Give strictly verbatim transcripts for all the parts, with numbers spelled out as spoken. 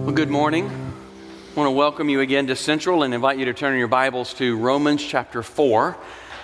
Well, good morning. I want to welcome you again to Central and invite you to turn your Bibles to Romans chapter four.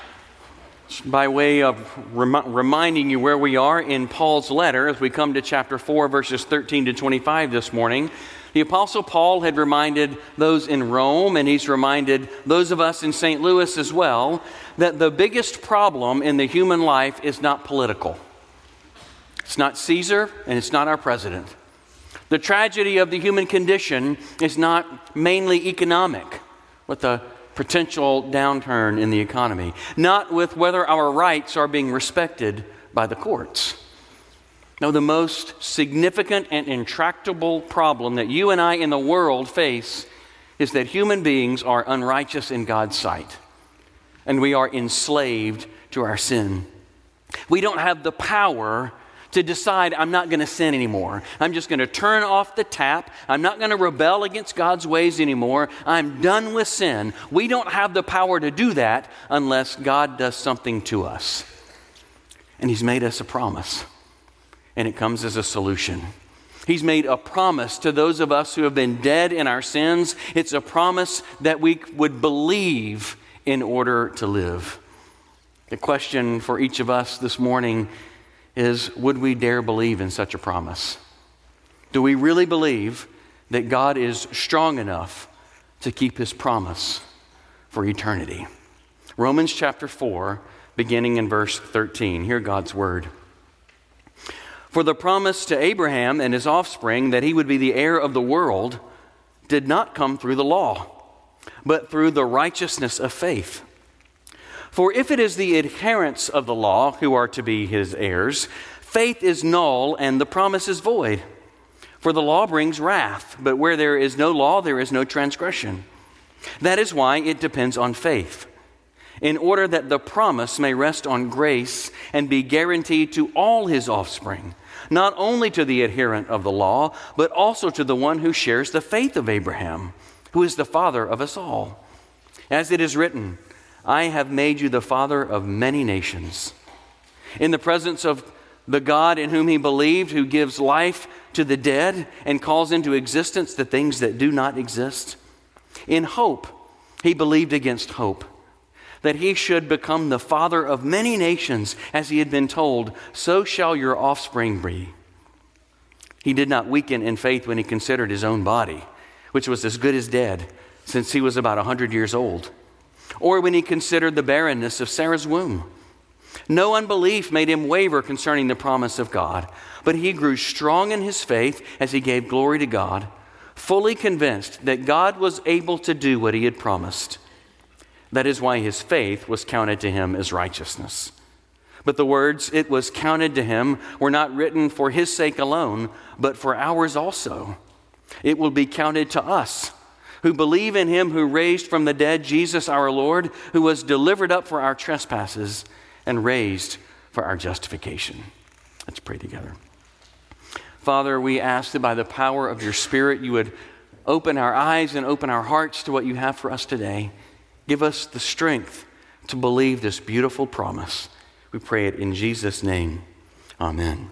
By way of rem- reminding you where we are in Paul's letter as we come to chapter four, verses thirteen to twenty-five this morning. The Apostle Paul had reminded those in Rome, and he's reminded those of us in Saint Louis as well, that the biggest problem in the human life is not political. It's not Caesar, and it's not our president. The tragedy of the human condition is not mainly economic, with a potential downturn in the economy, not with whether our rights are being respected by the courts. No, the most significant and intractable problem that you and I in the world face is that human beings are unrighteous in God's sight, and we are enslaved to our sin. We don't have the power to decide, I'm not going to sin anymore. I'm just going to turn off the tap. I'm not going to rebel against God's ways anymore. I'm done with sin. We don't have the power to do that unless God does something to us. And He's made us a promise, and it comes as a solution. He's made a promise to those of us who have been dead in our sins. It's a promise that we would believe in order to live. The question for each of us this morning is, would we dare believe in such a promise? Do we really believe that God is strong enough to keep His promise for eternity? Romans chapter four, beginning in verse thirteen. Hear God's word. For the promise to Abraham and his offspring that he would be the heir of the world did not come through the law, but through the righteousness of faith. For if it is the adherents of the law who are to be his heirs, faith is null and the promise is void. For the law brings wrath, but where there is no law, there is no transgression. That is why it depends on faith, in order that the promise may rest on grace and be guaranteed to all his offspring, not only to the adherent of the law, but also to the one who shares the faith of Abraham, who is the father of us all. As it is written, I have made you the father of many nations. In the presence of the God in whom he believed, who gives life to the dead and calls into existence the things that do not exist. In hope, he believed against hope, that he should become the father of many nations, as he had been told, so shall your offspring be. He did not weaken in faith when he considered his own body, which was as good as dead, since he was about a hundred years old, or when he considered the barrenness of Sarah's womb. No unbelief made him waver concerning the promise of God, but he grew strong in his faith as he gave glory to God, fully convinced that God was able to do what he had promised. That is why his faith was counted to him as righteousness. But the words, "it was counted to him," were not written for his sake alone, but for ours also. It will be counted to us, who believe in him who raised from the dead Jesus our Lord, who was delivered up for our trespasses and raised for our justification. Let's pray together. Father, we ask that by the power of your Spirit, you would open our eyes and open our hearts to what you have for us today. Give us the strength to believe this beautiful promise. We pray it in Jesus' name. Amen.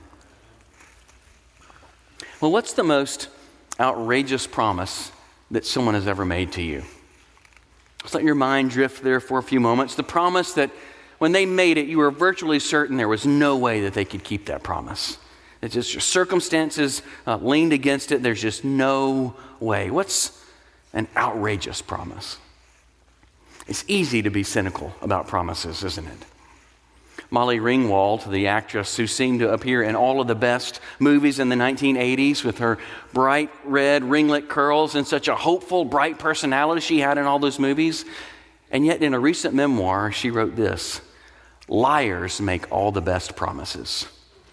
Well, what's the most outrageous promise that someone has ever made to you? Just let your mind drift there for a few moments. The promise that when they made it, you were virtually certain there was no way that they could keep that promise. It's just your circumstances uh, leaned against it. There's just no way. What's an outrageous promise? It's easy to be cynical about promises, isn't it? Molly Ringwald, the actress who seemed to appear in all of the best movies in the nineteen eighties with her bright red ringlet curls and such a hopeful, bright personality she had in all those movies. And yet in a recent memoir, she wrote this: liars make all the best promises.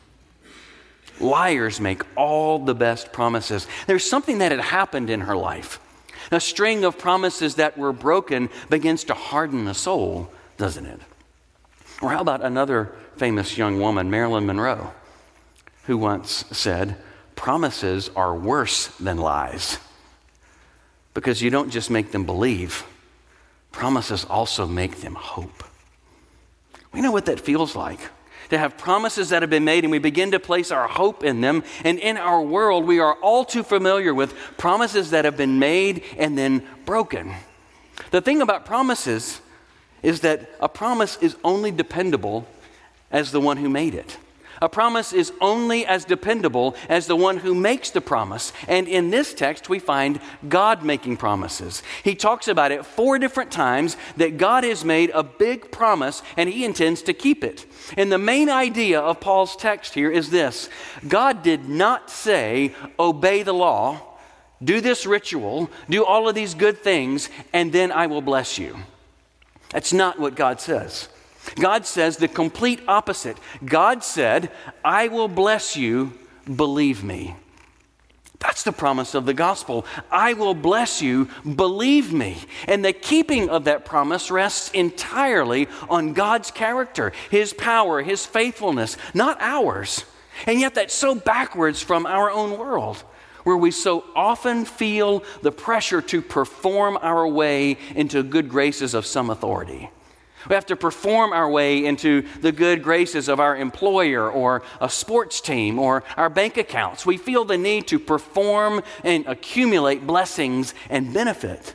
Liars make all the best promises. There's something that had happened in her life. A string of promises that were broken begins to harden the soul, doesn't it? Or how about another famous young woman, Marilyn Monroe, who once said, promises are worse than lies, because you don't just make them believe, promises also make them hope. We know what that feels like. to have promises that have been made, and we begin to place our hope in them. And in our world, we are all too familiar with promises that have been made and then broken. The thing about promises is that a promise is only dependable as the one who made it. A promise is only as dependable as the one who makes the promise. And in this text, we find God making promises. He talks about it four different times that God has made a big promise and he intends to keep it. And the main idea of Paul's text here is this: God did not say, obey the law, do this ritual, do all of these good things, and then I will bless you. That's not what God says. God says the complete opposite. God said, I will bless you, believe me. That's the promise of the gospel. I will bless you, believe me. And the keeping of that promise rests entirely on God's character, his power, his faithfulness, not ours. And yet that's so backwards from our own world, where we so often feel the pressure to perform our way into good graces of some authority. We have to perform our way into the good graces of our employer or a sports team or our bank accounts. We feel the need to perform and accumulate blessings and benefit.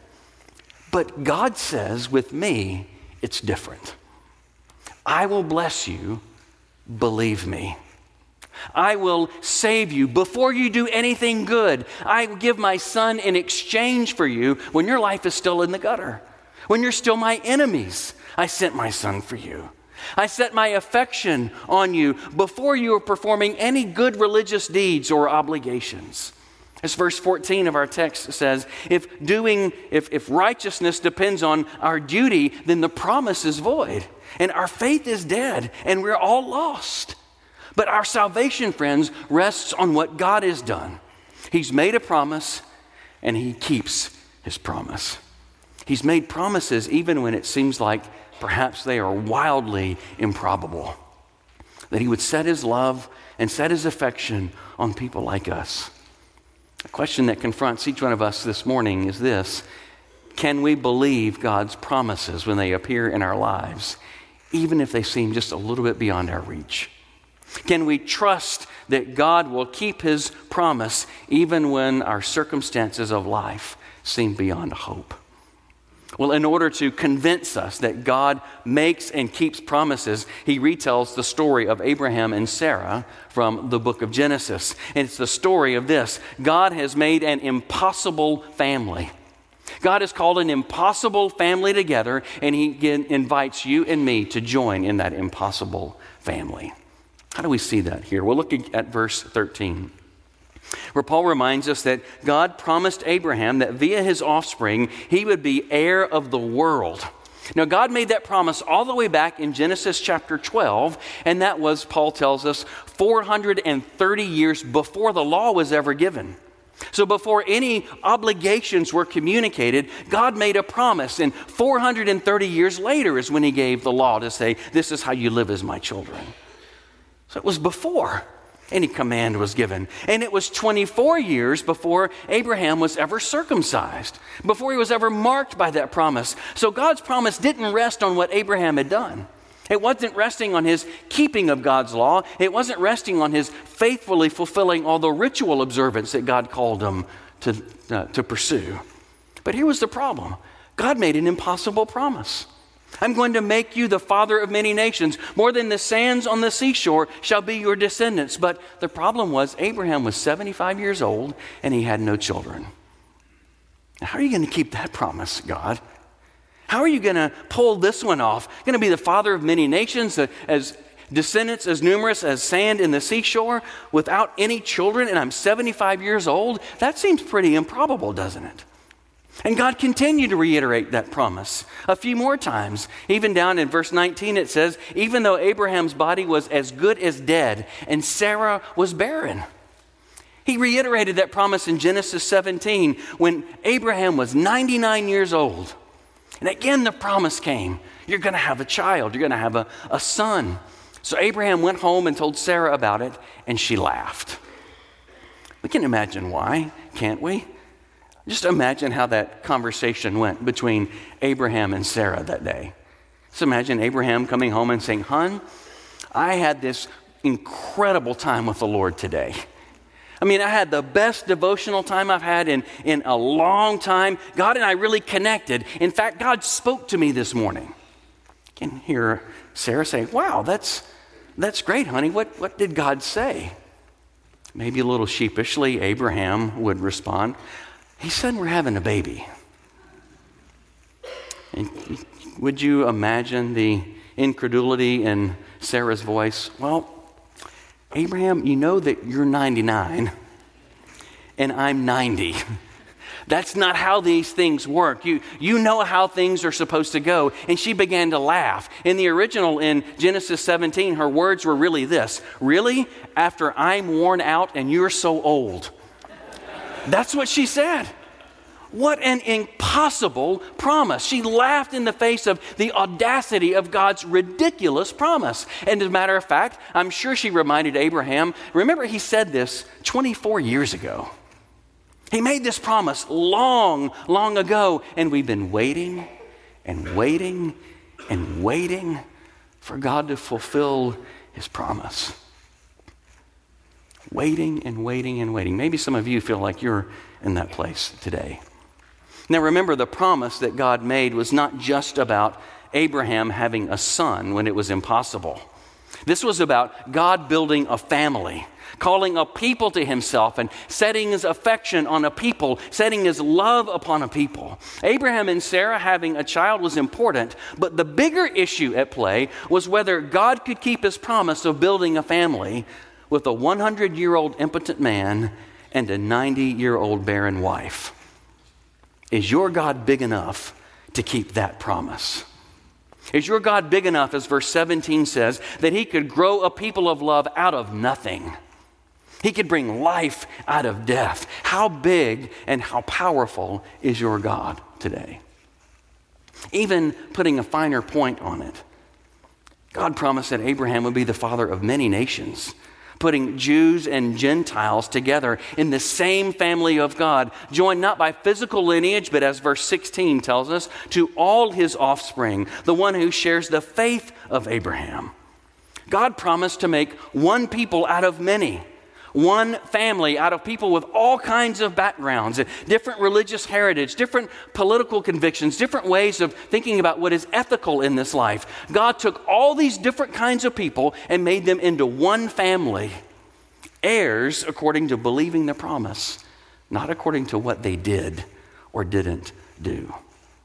But God says, with me, it's different. I will bless you, believe me. I will save you before you do anything good. I will give my son in exchange for you when your life is still in the gutter, when you're still my enemies. I sent my son for you. I set my affection on you before you were performing any good religious deeds or obligations. As verse fourteen of our text says, if doing, if, if righteousness depends on our duty, then the promise is void and our faith is dead and we're all lost. But our salvation, friends, rests on what God has done. He's made a promise and he keeps his promise. He's made promises even when it seems like perhaps they are wildly improbable. That he would set his love and set his affection on people like us. A question that confronts each one of us this morning is this: can we believe God's promises when they appear in our lives, even if they seem just a little bit beyond our reach? Can we trust that God will keep his promise even when our circumstances of life seem beyond hope? Well, in order to convince us that God makes and keeps promises, he retells the story of Abraham and Sarah from the book of Genesis. And it's the story of this: God has made an impossible family. God has called an impossible family together, and he again invites you and me to join in that impossible family. How do we see that here? We'll look at verse thirteen, where Paul reminds us that God promised Abraham that via his offspring, he would be heir of the world. Now, God made that promise all the way back in Genesis chapter twelve, and that was, Paul tells us, four hundred thirty years before the law was ever given. So before any obligations were communicated, God made a promise, and four hundred thirty years later is when he gave the law to say, this is how you live as my children. So it was before any command was given. And it was twenty-four years before Abraham was ever circumcised, before he was ever marked by that promise. So God's promise didn't rest on what Abraham had done. It wasn't resting on his keeping of God's law. It wasn't resting on his faithfully fulfilling all the ritual observance that God called him to, uh, to pursue. But here was the problem. God made an impossible promise. I'm going to make you the father of many nations. More than the sands on the seashore shall be your descendants. But the problem was Abraham was seventy-five years old and he had no children. Now, how are you going to keep that promise, God? How are you going to pull this one off? Going to be the father of many nations, as descendants as numerous as sand in the seashore, without any children, and I'm seventy-five years old? That seems pretty improbable, doesn't it? And God continued to reiterate that promise a few more times. Even down in verse nineteen, it says, even though Abraham's body was as good as dead and Sarah was barren. He reiterated that promise in Genesis seventeen when Abraham was ninety-nine years old. And again, the promise came. You're going to have a child. You're going to have a, a son. So Abraham went home and told Sarah about it, and she laughed. We can imagine why, can't we? Just imagine how that conversation went between Abraham and Sarah that day. Just imagine Abraham coming home and saying, "Hon, I had this incredible time with the Lord today. I mean, I had the best devotional time I've had in, in a long time. God and I really connected. In fact, God spoke to me this morning. I can hear Sarah say, wow, that's that's great, honey. What, what did God say? Maybe a little sheepishly, Abraham would respond, he said we're having a baby. And would you imagine the incredulity in Sarah's voice? Well, Abraham, you know that you're ninety-nine and I'm ninety. That's not how these things work. You, you know how things are supposed to go. And she began to laugh. In the original, in Genesis seventeen, her words were really this: really? After I'm worn out and you're so old? That's what she said. What an impossible promise. She laughed in the face of the audacity of God's ridiculous promise. And as a matter of fact, I'm sure she reminded Abraham, remember he said this twenty-four years ago. He made this promise long, long ago, and we've been waiting and waiting and waiting for God to fulfill his promise. Waiting and waiting and waiting. Maybe some of you feel like you're in that place today. Now remember, the promise that God made was not just about Abraham having a son when it was impossible. This was about God building a family, calling a people to himself and setting his affection on a people, setting his love upon a people. Abraham and Sarah having a child was important, but the bigger issue at play was whether God could keep his promise of building a family with a hundred-year-old impotent man and a ninety-year-old barren wife. Is your God big enough to keep that promise? Is your God big enough, as verse seventeen says, that he could grow a people of love out of nothing? He could bring life out of death. How big and how powerful is your God today? Even putting a finer point on it, God promised that Abraham would be the father of many nations, putting Jews and Gentiles together in the same family of God, joined not by physical lineage, but as verse sixteen tells us, to all his offspring, the one who shares the faith of Abraham. God promised to make one people out of many, one family out of people with all kinds of backgrounds, different religious heritage, different political convictions, different ways of thinking about what is ethical in this life. God took all these different kinds of people and made them into one family, heirs according to believing the promise, not according to what they did or didn't do.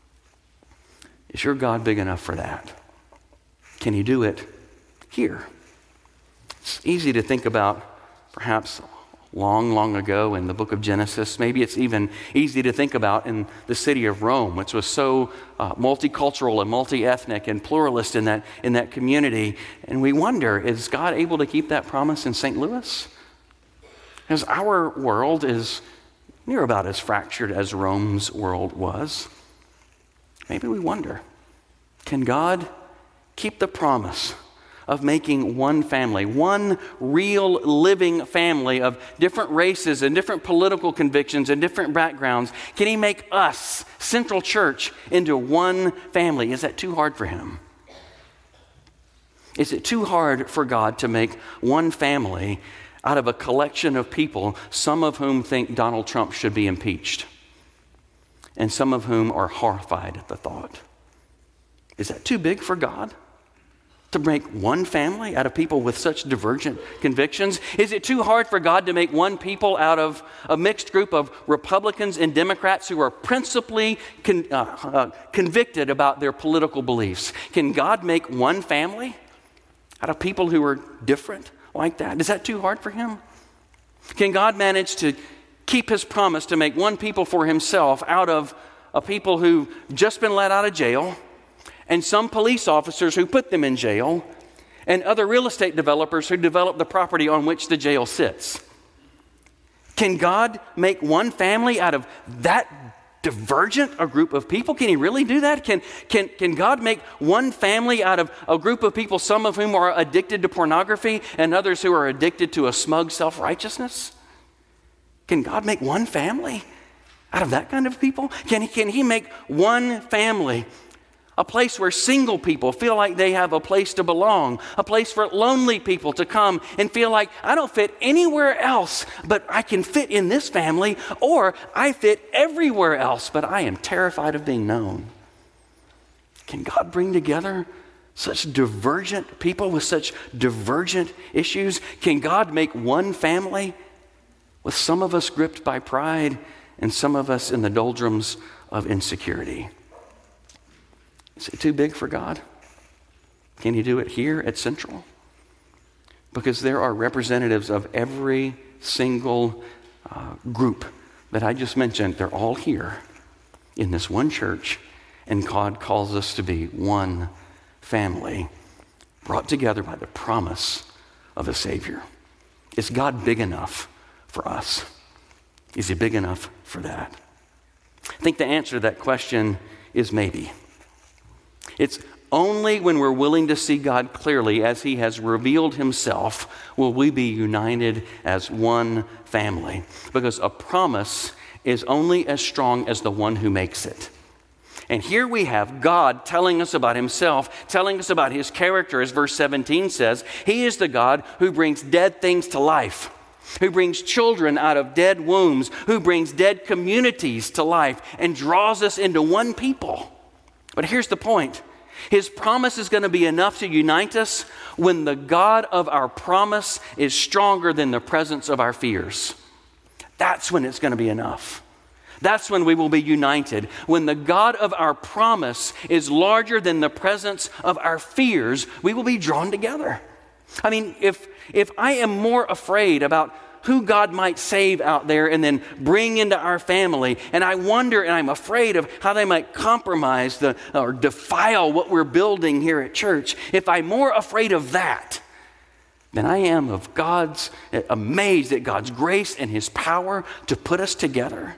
Is your God big enough for that? Can he do it here? It's easy to think about perhaps long, long ago in the book of Genesis. Maybe it's even easy to think about in the city of Rome, which was so uh, multicultural and multi-ethnic and pluralist in that, in that community. And we wonder, is God able to keep that promise in Saint Louis? Because our world is near about as fractured as Rome's world was. Maybe we wonder, can God keep the promise of making one family, one real living family of different races and different political convictions and different backgrounds? Can he make us, Central Church, into one family? Is that too hard for him? Is it too hard for God to make one family out of a collection of people, some of whom think Donald Trump should be impeached, and some of whom are horrified at the thought? Is that too big for God? To make one family out of people with such divergent convictions? Is it too hard for God to make one people out of a mixed group of Republicans and Democrats who are principally con, uh, uh, convicted about their political beliefs? Can God make one family out of people who are different like that? Is that too hard for him? Can God manage to keep his promise to make one people for himself out of a people who've just been let out of jail, and some police officers who put them in jail, and other real estate developers who develop the property on which the jail sits? Can God make one family out of that divergent a group of people? Can he really do that? Can, can, can God make one family out of a group of people, some of whom are addicted to pornography and others who are addicted to a smug self-righteousness? Can God make one family out of that kind of people? Can he, can he make one family A place where single people feel like they have a place to belong. A place for lonely people to come and feel like, I don't fit anywhere else, but I can fit in this family, or I fit everywhere else, but I am terrified of being known. Can God bring together such divergent people with such divergent issues? Can God make one family with some of us gripped by pride and some of us in the doldrums of insecurity? Is it too big for God? Can He do it here at Central? Because there are representatives of every single uh, group that I just mentioned. They're all here in this one church, and God calls us to be one family brought together by the promise of a Savior. Is God big enough for us? Is He big enough for that? I think the answer to that question is maybe. It's only when we're willing to see God clearly as He has revealed Himself will we be united as one family. Because a promise is only as strong as the one who makes it. And here we have God telling us about Himself, telling us about His character, as verse seventeen says. He is the God who brings dead things to life, who brings children out of dead wombs, who brings dead communities to life and draws us into one people. But here's the point. His promise is going to be enough to unite us when the God of our promise is stronger than the presence of our fears. That's when it's going to be enough. That's when we will be united. When the God of our promise is larger than the presence of our fears, we will be drawn together. I mean, if if I am more afraid about who God might save out there and then bring into our family, and I wonder and I'm afraid of how they might compromise the or defile what we're building here at church, if I'm more afraid of that than I am of God's, amazed at God's grace and His power to put us together,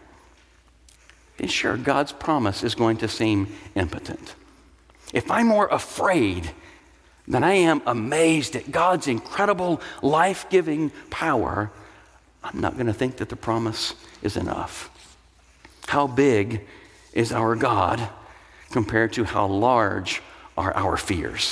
then sure, God's promise is going to seem impotent. If I'm more afraid than I am amazed at God's incredible life-giving power, I'm not going to think that the promise is enough. How big is our God compared to how large are our fears?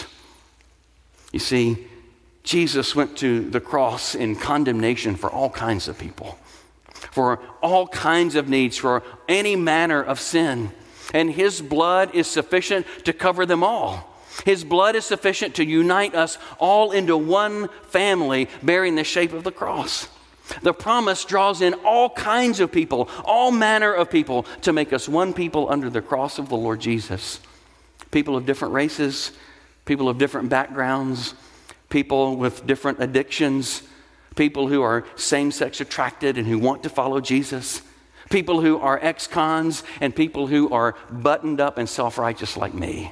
You see, Jesus went to the cross in condemnation for all kinds of people, for all kinds of needs, for any manner of sin. And His blood is sufficient to cover them all. His blood is sufficient to unite us all into one family bearing the shape of the cross. The promise draws in all kinds of people, all manner of people, to make us one people under the cross of the Lord Jesus. People of different races, people of different backgrounds, people with different addictions, people who are same-sex attracted and who want to follow Jesus, people who are ex-cons, and people who are buttoned up and self-righteous like me.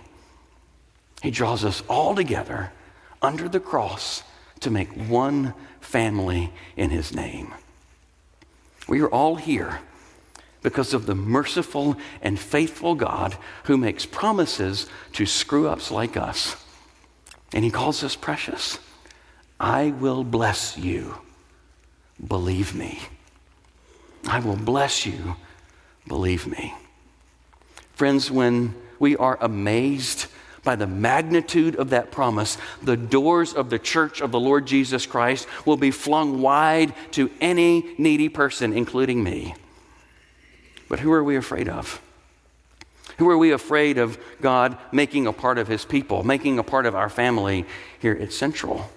He draws us all together under the cross to make one family in His name. We are all here because of the merciful and faithful God who makes promises to screw-ups like us. And He calls us precious. I will bless you. Believe me. I will bless you. Believe me. Friends, when we are amazed by the magnitude of that promise, the doors of the church of the Lord Jesus Christ will be flung wide to any needy person, including me. But who are we afraid of? Who are we afraid of God making a part of His people, making a part of our family here at Central?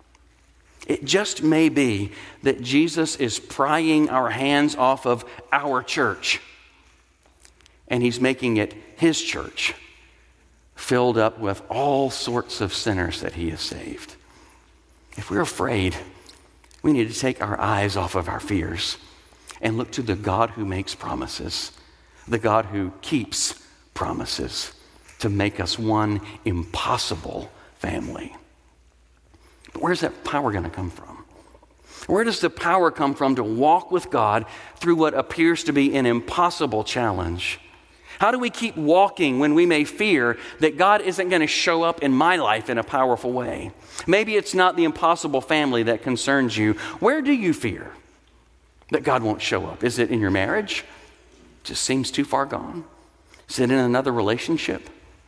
It just may be that Jesus is prying our hands off of our church, and He's making it His church, filled up with all sorts of sinners that He has saved. If we're afraid, we need to take our eyes off of our fears and look to the God who makes promises, the God who keeps promises to make us one impossible family. But where's that power going to come from? Where does the power come from to walk with God through what appears to be an impossible challenge? How do we keep walking when we may fear that God isn't going to show up in my life in a powerful way? Maybe it's not the impossible family that concerns you. Where do you fear that God won't show up? Is it in your marriage? It just seems too far gone. Is it in another relationship?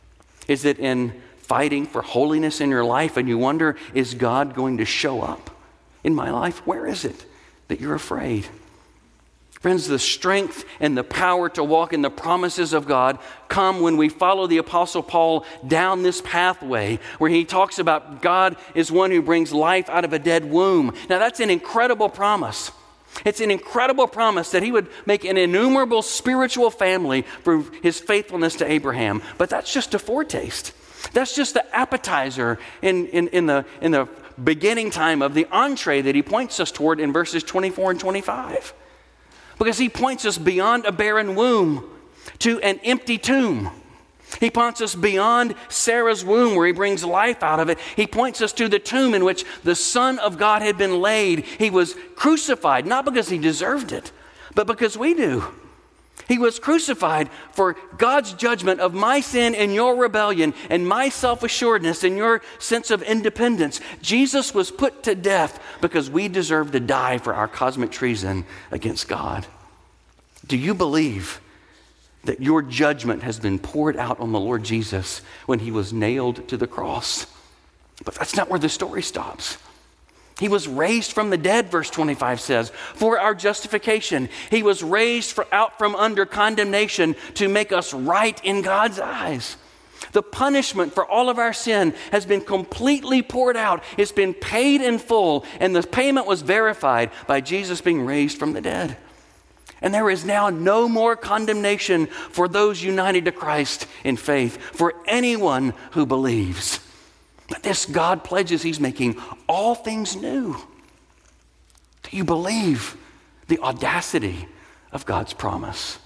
Is it in fighting for holiness in your life and you wonder, is God going to show up in my life? Where is it that you're afraid? Friends, the strength and the power to walk in the promises of God come when we follow the Apostle Paul down this pathway where he talks about God is one who brings life out of a dead womb. Now, that's an incredible promise. It's an incredible promise that he would make an innumerable spiritual family for his faithfulness to Abraham. But that's just a foretaste. That's just the appetizer in, in, in, the, in the beginning time of the entree that he points us toward in verses twenty-four and twenty-five. Because he points us beyond a barren womb to an empty tomb. He points us beyond Sarah's womb where he brings life out of it. He points us to the tomb in which the Son of God had been laid. He was crucified, not because he deserved it, but because we do. He was crucified for God's judgment of my sin and your rebellion and my self-assuredness and your sense of independence. Jesus was put to death because we deserve to die for our cosmic treason against God. Do you believe that your judgment has been poured out on the Lord Jesus when he was nailed to the cross? But that's not where the story stops. He was raised from the dead, verse twenty-five says, for our justification. He was raised for, out from under condemnation to make us right in God's eyes. The punishment for all of our sin has been completely poured out. It's been paid in full, and the payment was verified by Jesus being raised from the dead. And there is now no more condemnation for those united to Christ in faith, for anyone who believes. But this God pledges he's making all things new. Do you believe the audacity of God's promise?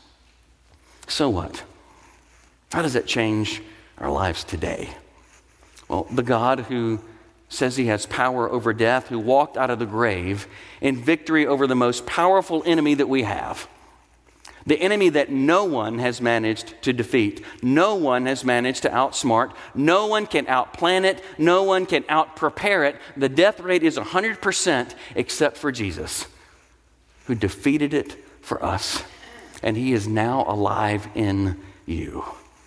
So what? How does that change our lives today? Well, the God who says he has power over death, who walked out of the grave in victory over the most powerful enemy that we have, the enemy that no one has managed to defeat. No one has managed to outsmart. No one can outplan it. No one can outprepare it. The death rate is one hundred percent except for Jesus, who defeated it for us. And he is now alive in you.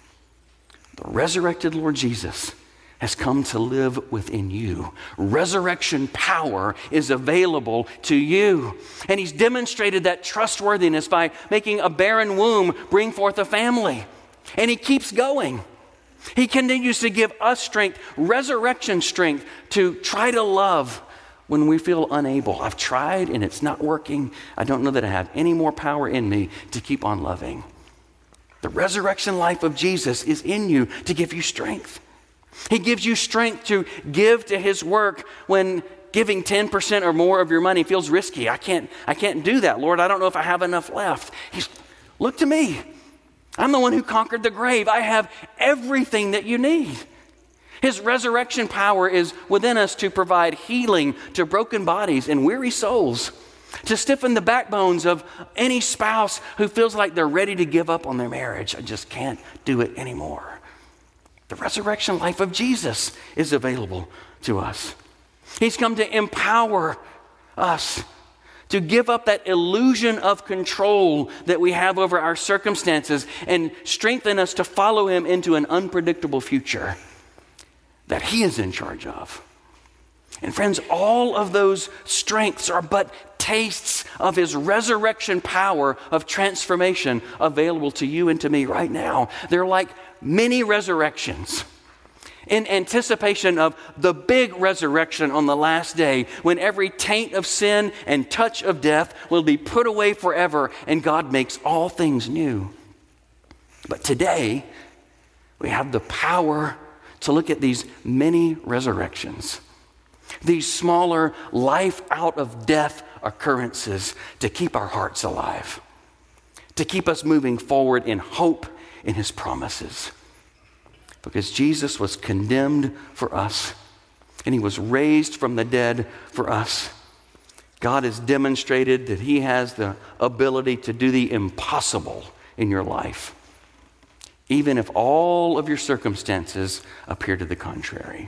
The resurrected Lord Jesus has come to live within you. Resurrection power is available to you. And he's demonstrated that trustworthiness by making a barren womb bring forth a family. And he keeps going. He continues to give us strength, resurrection strength, to try to love when we feel unable. I've tried and it's not working. I don't know that I have any more power in me to keep on loving. The resurrection life of Jesus is in you to give you strength. He gives you strength to give to his work when giving ten percent or more of your money feels risky. I can't, I can't do that, Lord. I don't know if I have enough left. He's, look to me. I'm the one who conquered the grave. I have everything that you need. His resurrection power is within us to provide healing to broken bodies and weary souls, to stiffen the backbones of any spouse who feels like they're ready to give up on their marriage. I just can't do it anymore. The resurrection life of Jesus is available to us. He's come to empower us to give up that illusion of control that we have over our circumstances and strengthen us to follow him into an unpredictable future that he is in charge of. And friends, all of those strengths are but tastes of his resurrection power of transformation available to you and to me right now. They're like many resurrections in anticipation of the big resurrection on the last day when every taint of sin and touch of death will be put away forever and God makes all things new. But today, we have the power to look at these many resurrections, these smaller life out of death occurrences to keep our hearts alive, to keep us moving forward in hope in his promises. Because Jesus was condemned for us and he was raised from the dead for us. God has demonstrated that he has the ability to do the impossible in your life, even if all of your circumstances appear to the contrary.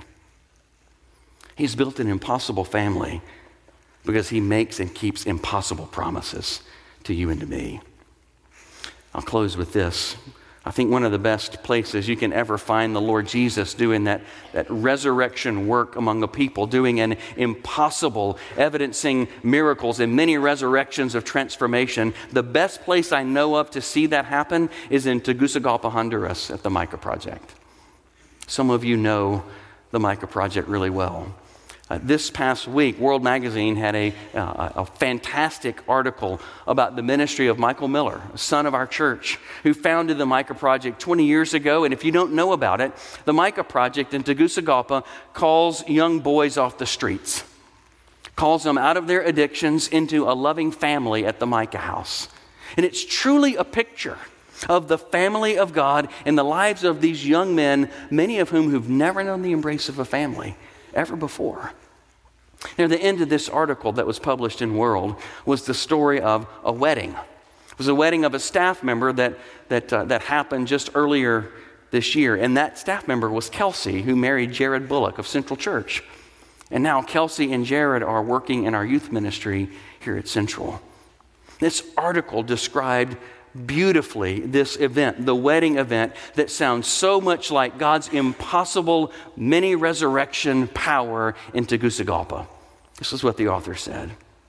He's built an impossible family because he makes and keeps impossible promises to you and to me. I'll close with this. I think one of the best places you can ever find the Lord Jesus doing that, that resurrection work among the people, doing an impossible, evidencing miracles and many resurrections of transformation. The best place I know of to see that happen is in Tegucigalpa, Honduras at the Micah Project. Some of you know the Micah Project really well. Uh, this past week, World Magazine had a, uh, a fantastic article about the ministry of Michael Miller, a son of our church, who founded the Micah Project twenty years ago. And if you don't know about it, the Micah Project in Tegucigalpa calls young boys off the streets, calls them out of their addictions into a loving family at the Micah House. And it's truly a picture of the family of God in the lives of these young men, many of whom who've never known the embrace of a family ever before. Near the end of this article that was published in World was the story of a wedding. It was a wedding of a staff member that that uh, that happened just earlier this year, and that staff member was Kelsey, who married Jared Bullock of Central Church. And now Kelsey and Jared are working in our youth ministry here at Central. This article described beautifully this event, the wedding event that sounds so much like God's impossible mini resurrection power in Tegucigalpa. This is what the author said.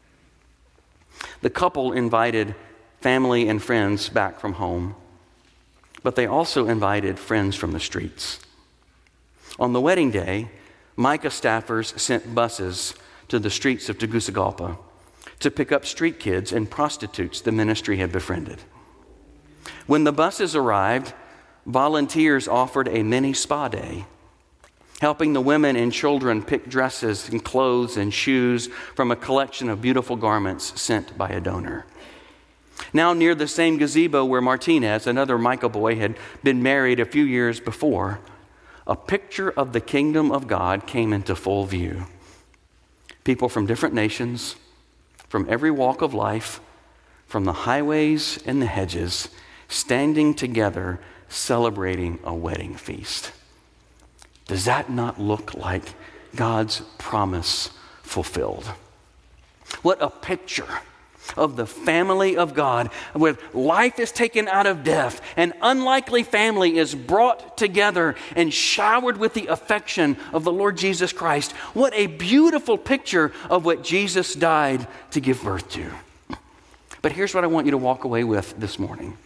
The couple invited family and friends back from home, but they also invited friends from the streets. On the wedding day, Micah staffers sent buses to the streets of Tegucigalpa to pick up street kids and prostitutes the ministry had befriended. When the buses arrived, volunteers offered a mini spa day, helping the women and children pick dresses and clothes and shoes from a collection of beautiful garments sent by a donor. Now near the same gazebo where Martinez, another Micah boy, had been married a few years before, a picture of the kingdom of God came into full view. People from different nations, from every walk of life, from the highways and the hedges, standing together, celebrating a wedding feast. Does that not look like God's promise fulfilled? What a picture of the family of God, where life is taken out of death, an unlikely family is brought together and showered with the affection of the Lord Jesus Christ. What a beautiful picture of what Jesus died to give birth to. But here's what I want you to walk away with this morning.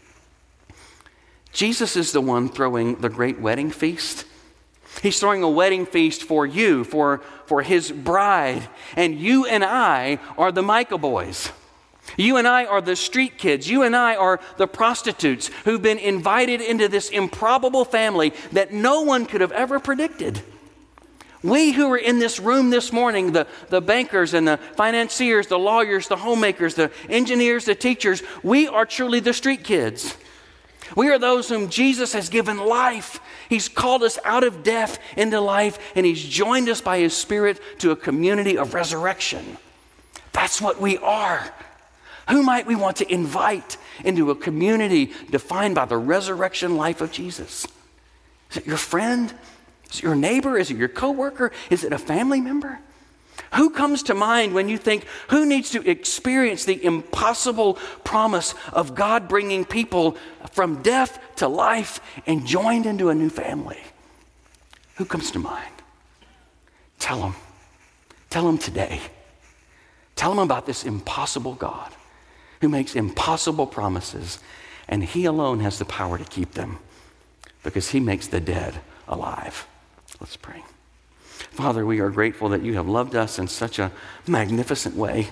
Jesus is the one throwing the great wedding feast. He's throwing a wedding feast for you, for, for his bride. And you and I are the Micah boys. You and I are the street kids. You and I are the prostitutes who've been invited into this improbable family that no one could have ever predicted. We who are in this room this morning, the, the bankers and the financiers, the lawyers, the homemakers, the engineers, the teachers, we are truly the street kids. We are those whom Jesus has given life. He's called us out of death into life, and he's joined us by his Spirit to a community of resurrection. That's what we are. Who might we want to invite into a community defined by the resurrection life of Jesus? Is it your friend? Is it your neighbor? Is it your coworker? Is it a family member? Who comes to mind when you think, who needs to experience the impossible promise of God bringing people from death to life and joined into a new family? Who comes to mind? Tell them. Tell them today. Tell them about this impossible God who makes impossible promises, and he alone has the power to keep them because he makes the dead alive. Let's pray. Father, we are grateful that you have loved us in such a magnificent way.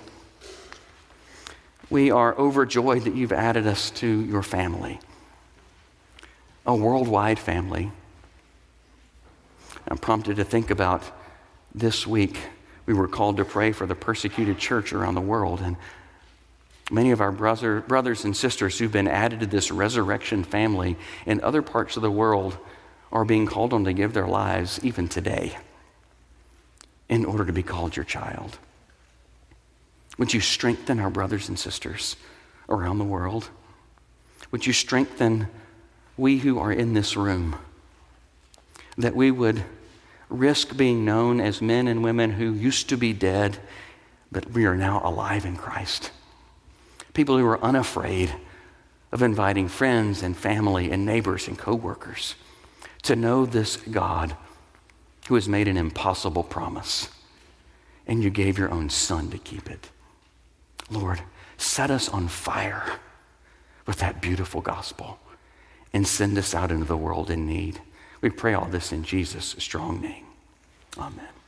We are overjoyed that you've added us to your family, a worldwide family. I'm prompted to think about this week. We were called to pray for the persecuted church around the world, and many of our brother, brothers and sisters who've been added to this resurrection family in other parts of the world are being called on to give their lives even today in order to be called your child. Would you strengthen our brothers and sisters around the world? Would you strengthen we who are in this room, that we would risk being known as men and women who used to be dead, but we are now alive in Christ? People who are unafraid of inviting friends and family and neighbors and coworkers to know this God who has made an impossible promise, and you gave your own son to keep it. Lord, set us on fire with that beautiful gospel and send us out into the world in need. We pray all this in Jesus' strong name. Amen.